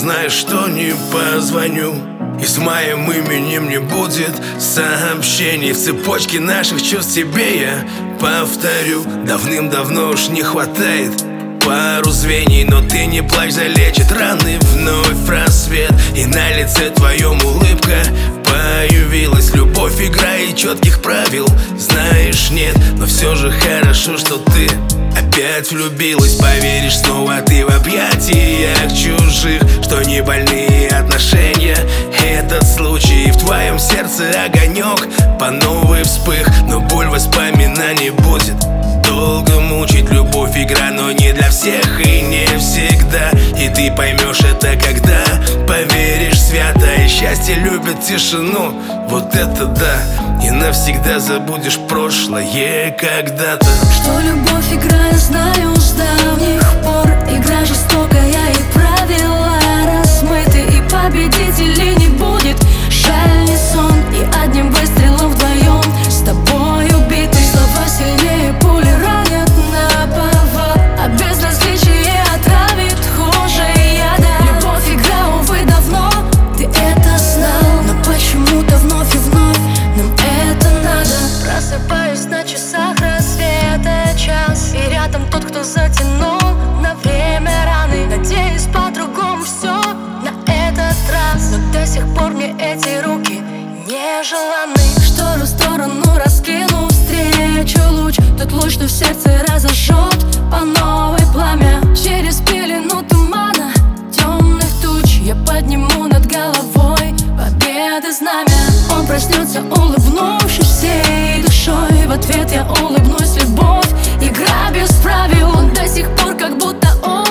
знаешь, что не позвоню. И с моим именем не будет сообщений. В цепочке наших чувств тебе я повторю. Давным-давно уж не хватает пару звеньев. Но ты не плачь, залечит раны вновь в рассвет. И на лице твоем улыбка появилась. Любовь, игра и четких правил, знаешь, нет. Но все же хорошо, что ты опять влюбилась. Поверишь снова ты в объятиях чужих, что не больные отношения этот случай. И в твоем сердце огонек по новой вспых. Но боль воспоминаний будет долго мучить. Любовь игра, но не для всех и не всегда. И ты поймешь это, когда поверишь свято. И счастье любит тишину, вот это да. И навсегда забудешь прошлое когда-то. Что любовь игра, я знаю с давних пор. Игра жестокая и правила размыты. И победителей не будет, жаль, не сон. И одним выстрелом вдвоем с тобой убиты. Слова сильнее пули ранят наповал, а безразличие отравит хуже яда. Любовь игра, увы, давно ты это знал. Но почему-то вновь и вновь нам это надо. Просыпаюсь на часах рассвета час, и рядом тот, кто затянул на время раны. Надеюсь, по-другому все на этот раз, но до сих пор мне эти руки не желанны. Штору в сторону раскину, встречу луч. Тот луч, что в сердце разожжет по новой пламя. Через пелену тумана, темных туч я подниму над головой победы знамя. Он проснется, улыбнувшись всей душой. В ответ я улыбнусь, любовь, игра без правил. Он до сих пор как будто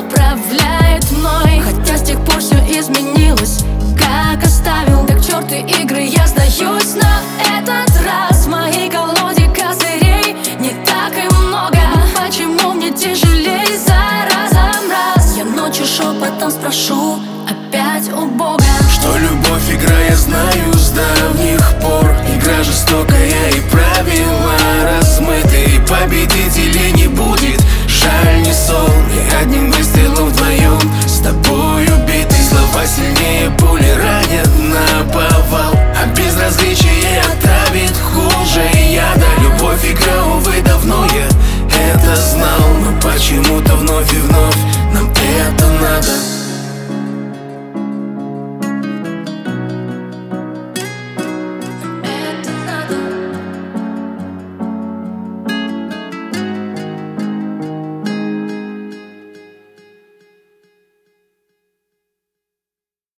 управляет мной, хотя с тех пор все изменилось, как оставил. Так черту игры, я сдаюсь на этот раз. В моей колоде козырей не так и много. Почему мне тяжелей за разом раз? Я ночью шепотом спрошу опять у Бога. Что любовь игра, я знаю.